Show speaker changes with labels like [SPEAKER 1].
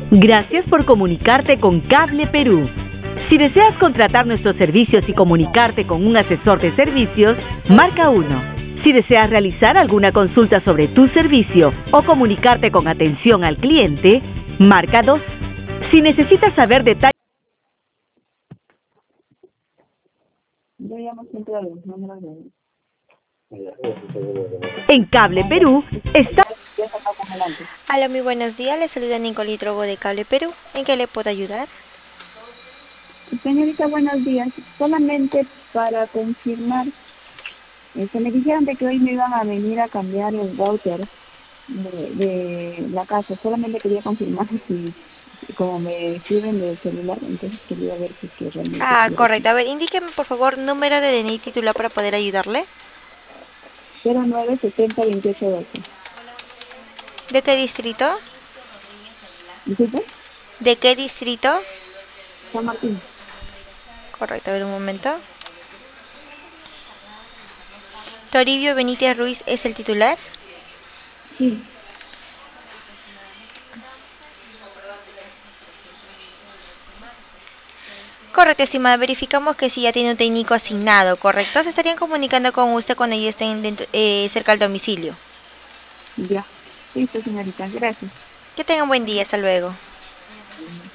[SPEAKER 1] Gracias por comunicarte con Cable Perú. Si deseas contratar nuestros servicios y comunicarte con un asesor de servicios, marca 1. Si deseas realizar alguna consulta sobre tu servicio o comunicarte con atención al cliente, marca 2. Si necesitas saber detalles...
[SPEAKER 2] Yo llamo siempre a los números de...
[SPEAKER 1] En Cable Perú está...
[SPEAKER 3] Hola, muy buenos días. Le saluda Nicolí Drogo de Cable Perú. ¿En qué le puedo ayudar?
[SPEAKER 2] Señorita, buenos días. Solamente para confirmar, se me dijeron de que hoy me iban a venir a cambiar el router de la casa. Solamente quería confirmar si, como me escriben del celular, entonces quería ver si es que realmente...
[SPEAKER 3] Correcto. A ver, indíqueme por favor número de DNI titular para poder ayudarle.
[SPEAKER 2] 09702812.
[SPEAKER 3] ¿De qué distrito?
[SPEAKER 2] ¿Disculpe?
[SPEAKER 3] ¿De qué distrito?
[SPEAKER 2] San Martín.
[SPEAKER 3] Correcto, a ver un momento. Toribio Benítez Ruiz es el titular.
[SPEAKER 2] Sí.
[SPEAKER 3] Correcto, estimada. Verificamos que sí ya tiene un técnico asignado, ¿correcto? Se estarían comunicando con usted cuando ya estén cerca del domicilio.
[SPEAKER 2] Ya. Listo, señorita. Gracias.
[SPEAKER 3] Que tengan buen día. Hasta luego.